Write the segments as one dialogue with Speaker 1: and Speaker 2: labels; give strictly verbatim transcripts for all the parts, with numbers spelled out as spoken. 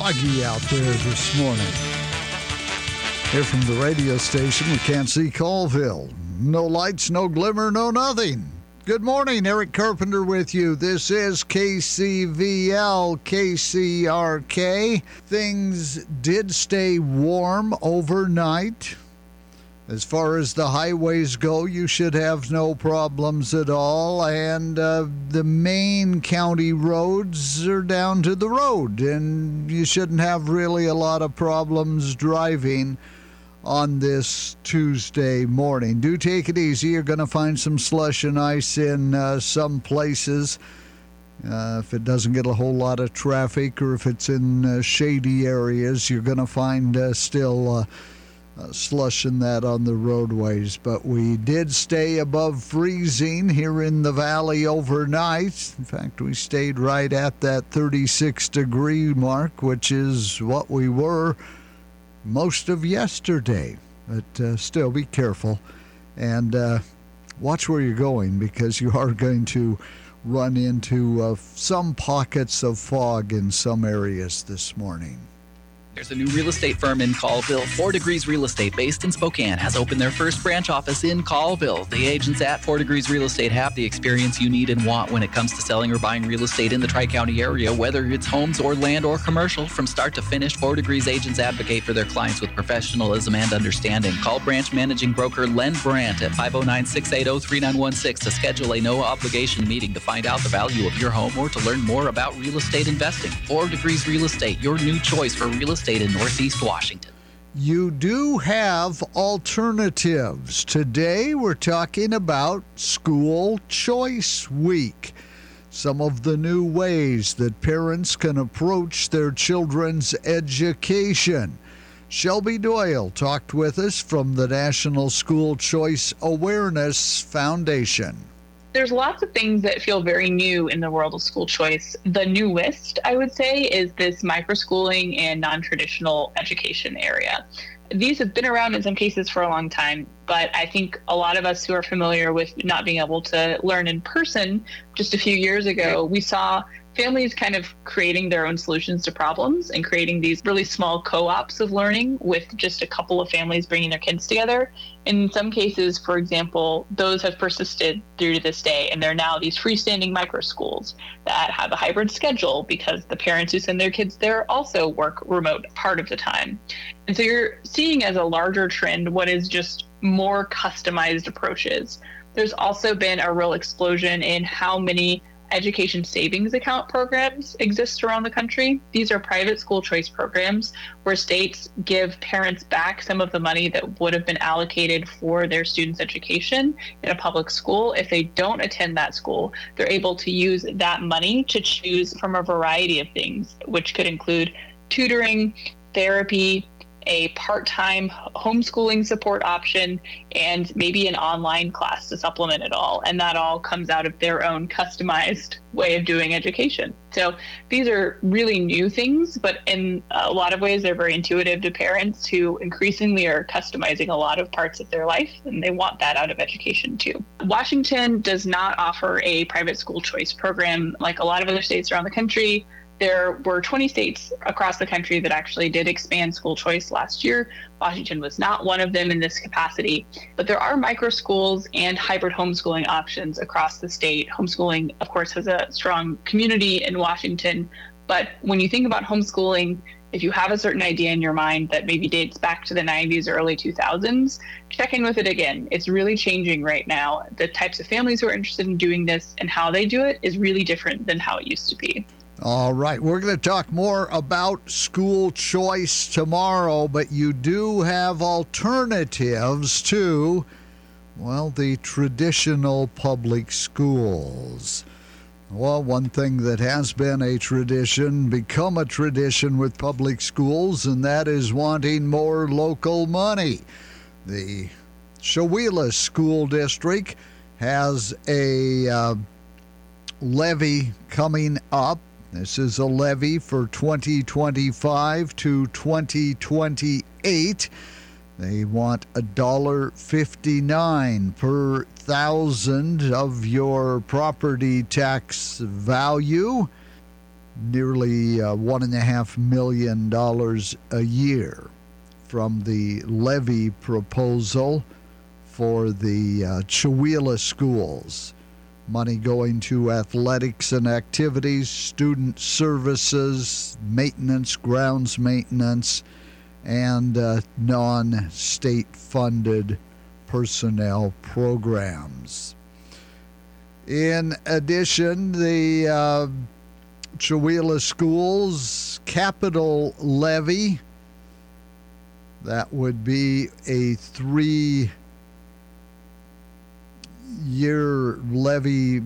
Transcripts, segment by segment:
Speaker 1: foggy out there this morning. Here from the radio station, we can't see Colville. No lights, no glimmer, no nothing. Good morning, Eric Carpenter with you. This is K C V L, K C R K. Things did stay warm overnight. As far as the highways go, you should have no problems at all. And uh, the main county roads are down to the road. And you shouldn't have really a lot of problems driving on this Tuesday morning. Do take it easy. You're going to find some slush and ice in uh, some places. Uh, if it doesn't get a whole lot of traffic, or if it's in uh, shady areas, you're going to find uh, still... Uh, Uh, slushing that on the roadways. But we did stay above freezing here in the valley overnight. In fact, we stayed right at that thirty-six degree mark, which is what we were most of yesterday. But uh, still, be careful and uh, watch where you're going, because you are going to run into uh, some pockets of fog in some areas this morning.
Speaker 2: There's a new real estate firm in Colville. Four Degrees Real Estate, based in Spokane, has opened their first branch office in Colville. The agents at Four Degrees Real Estate have the experience you need and want when it comes to selling or buying real estate in the Tri-County area, whether it's homes or land or commercial. From start to finish, Four Degrees agents advocate for their clients with professionalism and understanding. Call branch managing broker Len Brandt at five oh nine, six eight oh, three nine one six to schedule a no-obligation meeting to find out the value of your home or to learn more about real estate investing. Four Degrees Real Estate, your new choice for real estate in Northeast Washington.
Speaker 1: You do have alternatives. Today we're talking about School Choice Week. Some of the new ways that parents can approach their children's education. Shelby Doyle talked with us from the National School Choice Awareness Foundation.
Speaker 3: There's lots of things that feel very new in the world of school choice. The newest, I would say, is this microschooling and non-traditional education area. These have been around in some cases for a long time, but I think a lot of us who are familiar with not being able to learn in person just a few years ago, we saw families kind of creating their own solutions to problems and creating these really small co-ops of learning with just a couple of families bringing their kids together. In some cases, for example, those have persisted through to this day, and they're now these freestanding micro schools that have a hybrid schedule because the parents who send their kids there also work remote part of the time. And so you're seeing as a larger trend what is just more customized approaches. There's also been a real explosion in how many education savings account programs exist around the country. These are private school choice programs where states give parents back some of the money that would have been allocated for their students' education in a public school. If they don't attend that school, they're able to use that money to choose from a variety of things, which could include tutoring, therapy, a part-time homeschooling support option, and maybe an online class to supplement it all. And that all comes out of their own customized way of doing education. So these are really new things, but in a lot of ways, they're very intuitive to parents who increasingly are customizing a lot of parts of their life, and they want that out of education too. Washington does not offer a private school choice program like a lot of other states around the country. There were twenty states across the country that actually did expand school choice last year. Washington was not one of them in this capacity, but there are micro schools and hybrid homeschooling options across the state. Homeschooling, of course, has a strong community in Washington, but when you think about homeschooling, if you have a certain idea in your mind that maybe dates back to the nineties or early two thousands, check in with it again. It's really changing right now. The types of families who are interested in doing this and how they do it is really different than how it used to be.
Speaker 1: All right, we're going to talk more about school choice tomorrow, but you do have alternatives to, well, the traditional public schools. Well, one thing that has been a tradition, become a tradition with public schools, and that is wanting more local money. The Chehalis School District has a uh, levy coming up. This is a levy for twenty twenty-five to twenty twenty-eight. They want one dollar fifty-nine per thousand of your property tax value. nearly uh, one and a half million dollars a year from the levy proposal for the uh, Chewelah schools. Money going to athletics and activities, student services, maintenance, grounds maintenance, and uh, non-state funded personnel programs. In addition, the uh, Chewelah schools capital levy, that would be a three year levy,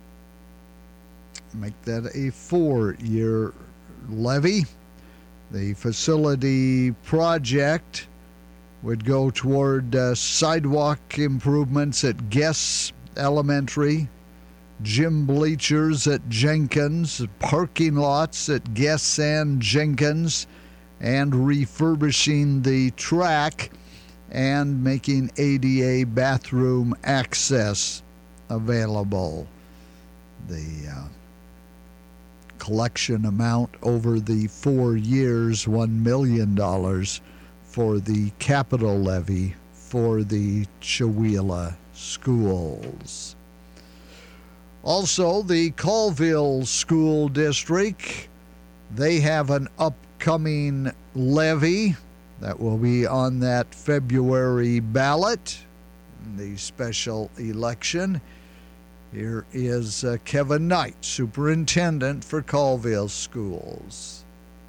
Speaker 1: make that a four-year levy. The facility project would go toward uh, sidewalk improvements at Guess Elementary, gym bleachers at Jenkins, parking lots at Guess and Jenkins, and refurbishing the track and making A D A bathroom access available. The uh, collection amount over the four years, one million dollars for the capital levy for the Chewelah schools. Also, the Colville School District, they have an upcoming levy that will be on that February ballot, the special election. Here is uh, Kevin Knight, Superintendent for Colville Schools.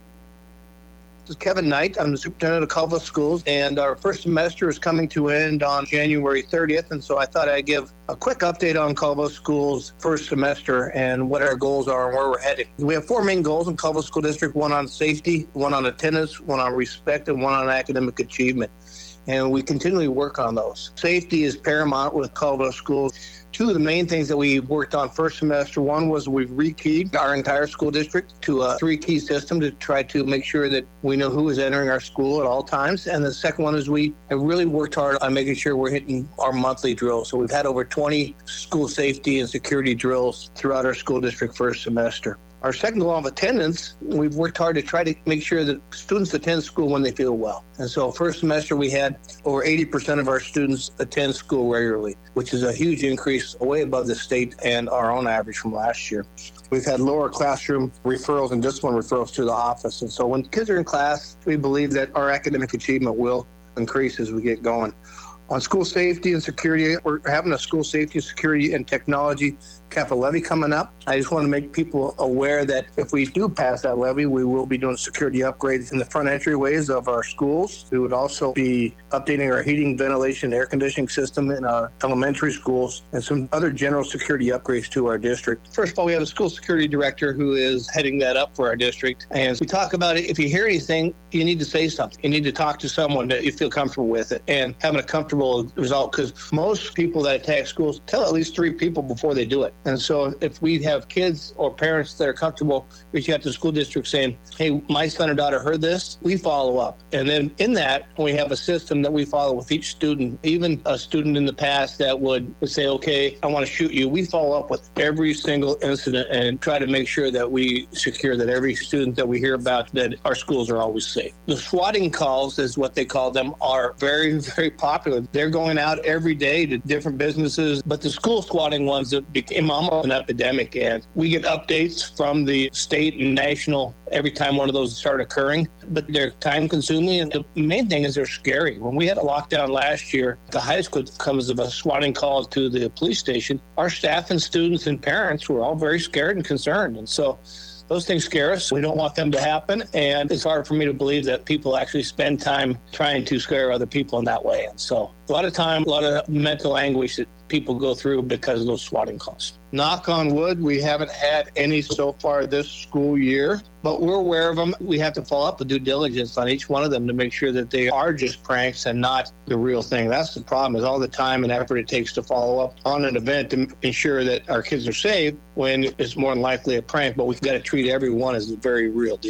Speaker 4: This is Kevin Knight. I'm the Superintendent of Colville Schools, and our first semester is coming to end on January thirtieth, and so I thought I'd give a quick update on Colville Schools' first semester and what our goals are and where we're headed. We have four main goals in Colville School District: one on safety, one on attendance, one on respect, and one on academic achievement. And we continually work on those. Safety is paramount with Colville Schools. Two of the main things that we worked on first semester, one was we've rekeyed our entire school district to a three-key system to try to make sure that we know who is entering our school at all times. And the second one is we have really worked hard on making sure we're hitting our monthly drills. So we've had over twenty school safety and security drills throughout our school district first semester. Our second goal of attendance, we've worked hard to try to make sure that students attend school when they feel well. And so first semester, we had over eighty percent of our students attend school regularly, which is a huge increase way above the state and our own average from last year. We've had lower classroom referrals and discipline referrals to the office. And so when kids are in class, we believe that our academic achievement will increase as we get going. On school safety and security, we're having a school safety, security, and technology capital levy coming up. I just want to make people aware that if we do pass that levy, we will be doing security upgrades in the front entryways of our schools. We would also be updating our heating, ventilation, air conditioning system in our elementary schools and some other general security upgrades to our district. First of all, we have a school security director who is heading that up for our district. And we talk about it. If you hear anything, you need to say something. You need to talk to someone that you feel comfortable with it and having a comfortable result, because most people that attack schools tell at least three people before they do it. And so if we have kids or parents that are comfortable reaching out to the school district saying, hey, my son or daughter heard this, we follow up. And then in that, we have a system that we follow with each student. Even a student in the past that would, would say, okay, I want to shoot you. We follow up with every single incident and try to make sure that we secure that every student that we hear about, that our schools are always safe. The swatting calls, is what they call them, are very, very popular. They're going out every day to different businesses, but the school swatting ones that became almost an epidemic, and we get updates from the state and national every time one of those start occurring, but they're time consuming, and the main thing is they're scary. When we had a lockdown last year, the highest comes of a swatting call to the police station, our staff and students and parents were all very scared and concerned. And so those things scare us. We don't want them to happen. And it's hard for me to believe that people actually spend time trying to scare other people in that way. And so a lot of time, a lot of mental anguish that people go through because of those swatting calls. Knock on wood, we haven't had any so far this school year, but we're aware of them. We have to follow up with due diligence on each one of them to make sure that they are just pranks and not the real thing. That's the problem, is all the time and effort it takes to follow up on an event to ensure that our kids are safe when it's more than likely a prank, but we've got to treat everyone as a very real deal.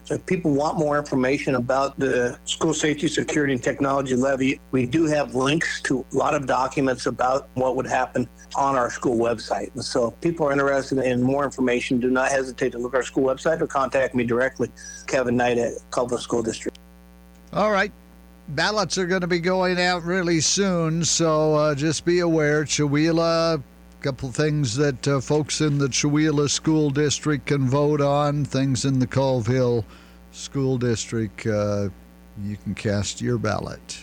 Speaker 4: If people want more information about the School Safety, Security, and Technology Levy, we do have links to a lot of documents about what would happen on our school website. And so if people are interested in more information, do not hesitate to look at our school website or contact me directly, Kevin Knight at Colville School District.
Speaker 1: All right. Ballots are going to be going out really soon, so uh, just be aware. Chewelah, a couple things that uh, folks in the Chewelah School District can vote on, things in the Colville School District, uh, you can cast your ballot.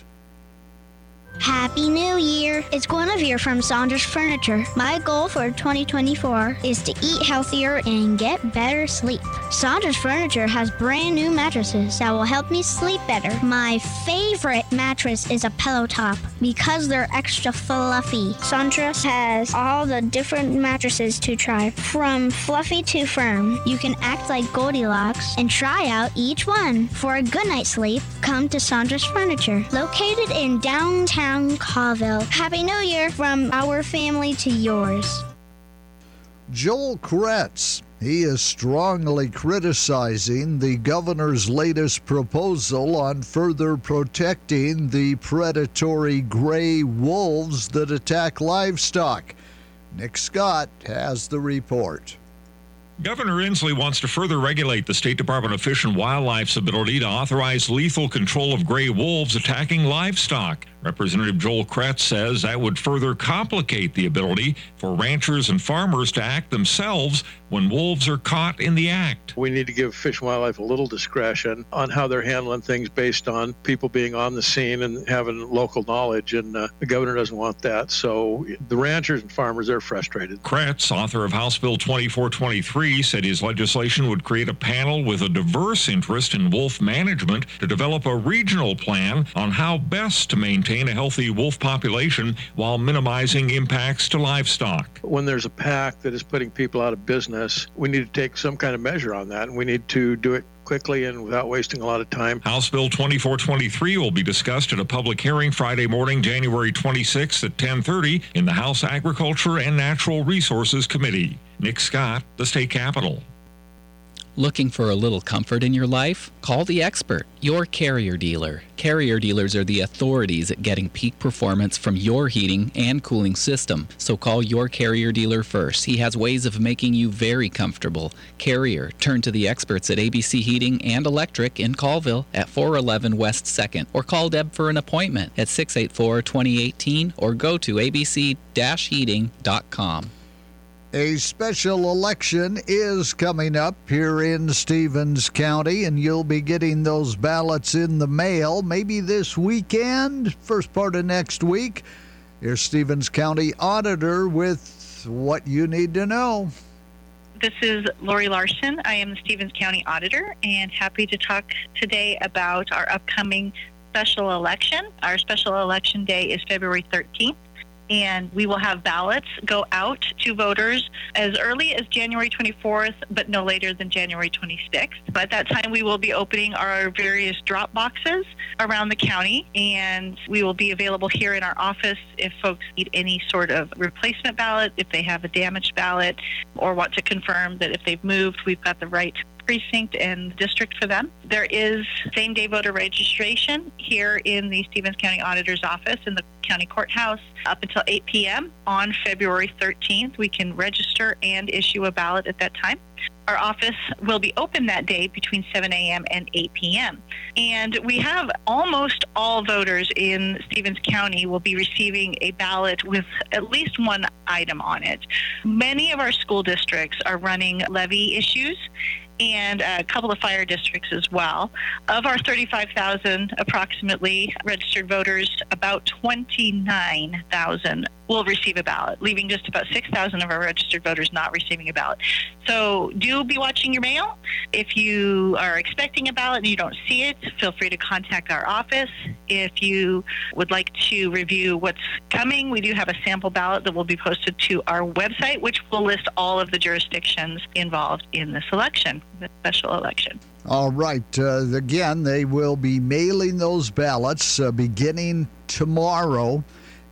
Speaker 5: Happy New Year! It's Guinevere from Saunders Furniture. My goal for twenty twenty-four is to eat healthier and get better sleep. Saunders Furniture has brand new mattresses that will help me sleep better. My favorite mattress is a pillow top because they're extra fluffy. Saunders has all the different mattresses to try, from fluffy to firm. You can act like Goldilocks and try out each one. For a good night's sleep, come to Saunders Furniture, located in downtown Colville. Happy New Year from our family to yours.
Speaker 1: Joel Kretz, he is strongly criticizing the governor's latest proposal on further protecting the predatory gray wolves that attack livestock. Nick Scott has the report.
Speaker 6: Governor Inslee wants to further regulate the State Department of Fish and Wildlife's ability to authorize lethal control of gray wolves attacking livestock. Representative Joel Kretz says that would further complicate the ability for ranchers and farmers to act themselves when wolves are caught in the act.
Speaker 7: We need to give Fish and Wildlife a little discretion on how they're handling things based on people being on the scene and having local knowledge, and uh, the governor doesn't want that. So the ranchers and farmers, they're frustrated.
Speaker 6: Kretz, author of House Bill twenty-four twenty-three, said his legislation would create a panel with a diverse interest in wolf management to develop a regional plan on how best to maintain a healthy wolf population while minimizing impacts to livestock.
Speaker 7: When there's a pack that is putting people out of business, we need to take some kind of measure on that, and we need to do it quickly and without wasting a lot of time.
Speaker 6: House Bill twenty-four twenty-three will be discussed at a public hearing Friday morning, January twenty-sixth at ten thirty in the House Agriculture and Natural Resources Committee. Nick Scott, the State Capitol.
Speaker 2: Looking for a little comfort in your life? Call the expert, your Carrier dealer. Carrier dealers are the authorities at getting peak performance from your heating and cooling system. So call your Carrier dealer first. He has ways of making you very comfortable. Carrier, turn to the experts at A B C Heating and Electric in Colville at four eleven West second, or call Deb for an appointment at six eight four, two zero one eight or go to a b c dash heating dot com.
Speaker 1: A special election is coming up here in Stevens County, and you'll be getting those ballots in the mail maybe this weekend, first part of next week. Here's Stevens County Auditor with what you need to know.
Speaker 8: This is Lori Larson. I am the Stevens County Auditor, and happy to talk today about our upcoming special election. Our special election day is February thirteenth. And we will have ballots go out to voters as early as January twenty-fourth, but no later than January twenty-sixth. By that time, we will be opening our various drop boxes around the county, and we will be available here in our office if folks need any sort of replacement ballot, if they have a damaged ballot, or want to confirm that if they've moved, we've got the right precinct and district for them. There is same-day voter registration here in the Stevens County Auditor's Office in the county courthouse up until eight p.m. on February thirteenth. We can register and issue a ballot at that time. Our office will be open that day between seven a.m. and eight p.m. And we have almost all voters in Stevens County will be receiving a ballot with at least one item on it. Many of our school districts are running levy issues, and a couple of fire districts as well. Of our thirty-five thousand approximately registered voters, about twenty-nine thousand will receive a ballot, leaving just about six thousand of our registered voters not receiving a ballot. So do be watching your mail. If you are expecting a ballot and you don't see it, feel free to contact our office. If you would like to review what's coming, we do have a sample ballot that will be posted to our website, which will list all of the jurisdictions involved in this election, the special election.
Speaker 1: All right. Uh, again, they will be mailing those ballots uh, beginning tomorrow.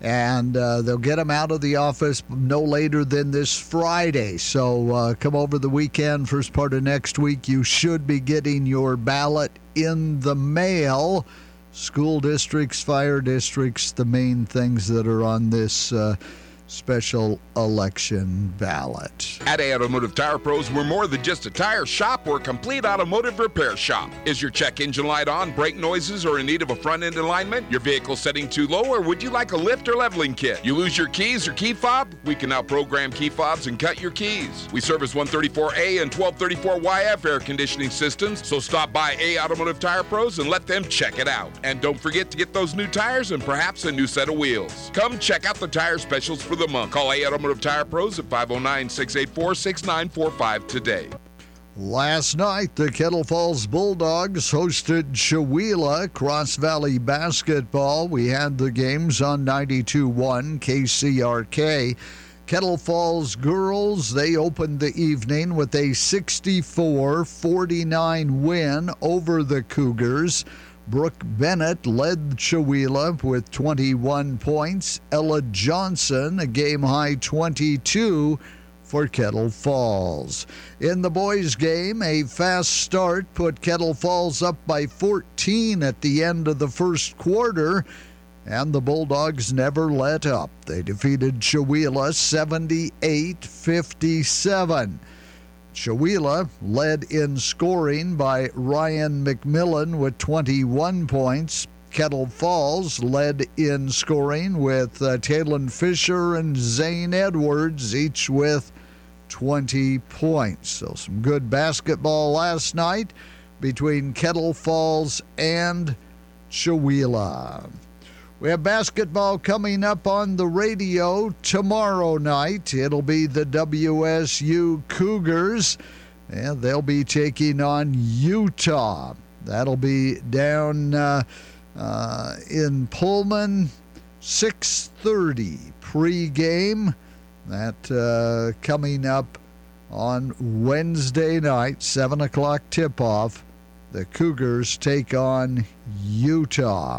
Speaker 1: and uh, they'll get them out of the office no later than this Friday. So uh, come over the weekend, first part of next week. You should be getting your ballot in the mail. School districts, fire districts, the main things that are on this uh, special election ballot.
Speaker 9: At A Automotive Tire Pros, we're more than just a tire shop. We're a complete automotive repair shop. Is your check engine light on, brake noises, or in need of a front end alignment? Your vehicle setting too low, or would you like a lift or leveling kit? You lose your keys or key fob? We can now program key fobs and cut your keys. We service one thirty-four A and twelve thirty-four Y F air conditioning systems, so stop by A Automotive Tire Pros and let them check it out. And don't forget to get those new tires and perhaps a new set of wheels. Come check out the tire specials for the month. Call A Automotive Tire Pros at five oh nine, six eight four, six nine four five today.
Speaker 1: Last night, the Kettle Falls Bulldogs hosted Chewelah Cross Valley Basketball. We had the games on ninety-two one K C R K. Kettle Falls girls, they opened the evening with a sixty-four forty-nine win over the Cougars. Brooke Bennett led Chewelah with twenty-one points. Ella Johnson, a game-high twenty-two for Kettle Falls. In the boys' game, a fast start put Kettle Falls up by fourteen at the end of the first quarter, and the Bulldogs never let up. They defeated Chewelah seventy-eight fifty-seven. Chewelah led in scoring by Ryan McMillan with twenty-one points. Kettle Falls led in scoring with uh, Talon Fisher and Zane Edwards, each with twenty points. So some good basketball last night between Kettle Falls and Chewelah. We have basketball coming up on the radio tomorrow night. It'll be the W S U Cougars, and they'll be taking on Utah. That'll be down uh, uh, in Pullman, six thirty pregame. That uh, coming up on Wednesday night, seven o'clock tip-off. The Cougars take on Utah.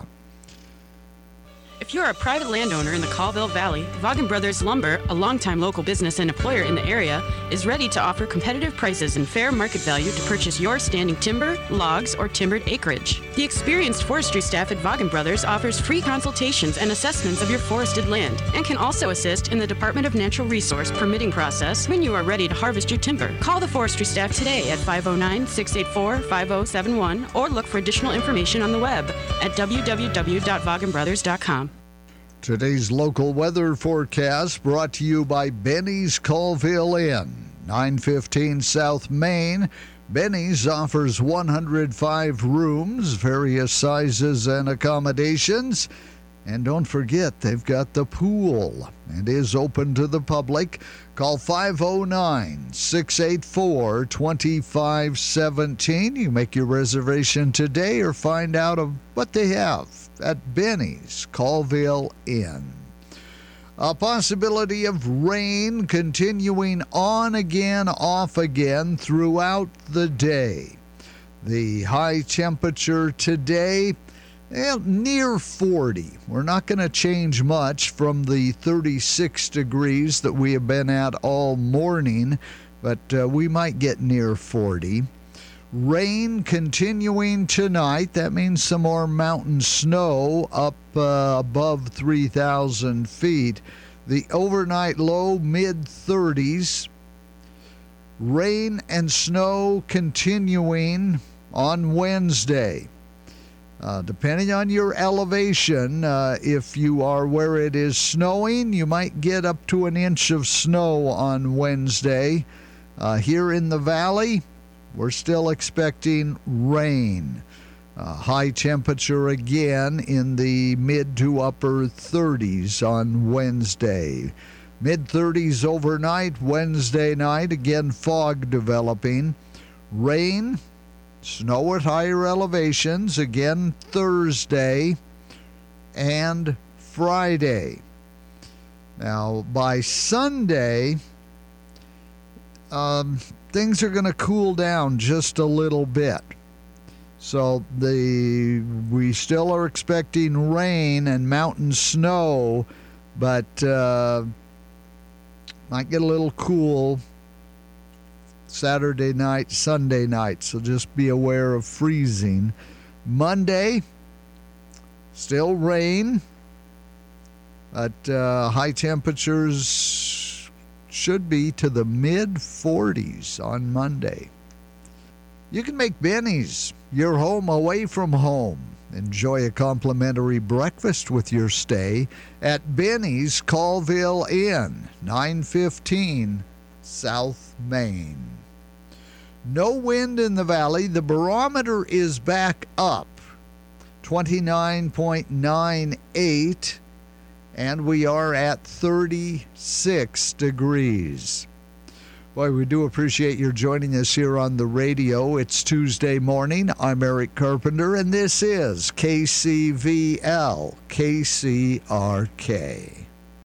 Speaker 10: If you're a private landowner in the Colville Valley, Vaughan Brothers Lumber, a longtime local business and employer in the area, is ready to offer competitive prices and fair market value to purchase your standing timber, logs, or timbered acreage. The experienced forestry staff at Vaughan Brothers offers free consultations and assessments of your forested land and can also assist in the Department of Natural Resource permitting process when you are ready to harvest your timber. Call the forestry staff today at five oh nine, six eight four, five oh seven one or look for additional information on the web at w w w dot vaughan brothers dot com.
Speaker 1: Today's local weather forecast brought to you by Benny's Colville Inn, nine fifteen South Main. Benny's offers one hundred five rooms, various sizes and accommodations. And don't forget, they've got the pool and is open to the public. Call five oh nine, six eight four, two five one seven. You make your reservation today or find out of what they have at Benny's Colville Inn. A possibility of rain continuing on again, off again throughout the day. The high temperature today, well, near forty. We're not going to change much from the thirty-six degrees that we have been at all morning, but uh, we might get near forty. Rain continuing tonight. That means some more mountain snow up uh, above three thousand feet. The overnight low, mid thirties. Rain and snow continuing on Wednesday. Uh, depending on your elevation, uh, if you are where it is snowing, you might get up to an inch of snow on Wednesday. Uh, here in the valley, we're still expecting rain. Uh, high temperature again in the mid to upper thirties on Wednesday. mid thirties overnight, Wednesday night, again fog developing. Rain, snow at higher elevations, again Thursday and Friday. Now, by Sunday, um, things are going to cool down just a little bit. So the we still are expecting rain and mountain snow but uh, might get a little cool Saturday night, Sunday night, so just be aware of freezing. Monday, still rain, but uh, high temperatures should be to the mid forties on Monday. You can make Benny's your home away from home. Enjoy a complimentary breakfast with your stay at Benny's Colville Inn, nine fifteen South Main. No wind in the valley. The barometer is back up, twenty-nine point nine eight, and we are at thirty-six degrees. Boy, we do appreciate your joining us here on the radio. It's Tuesday morning. I'm Eric Carpenter, and this is K C V L, K C R K.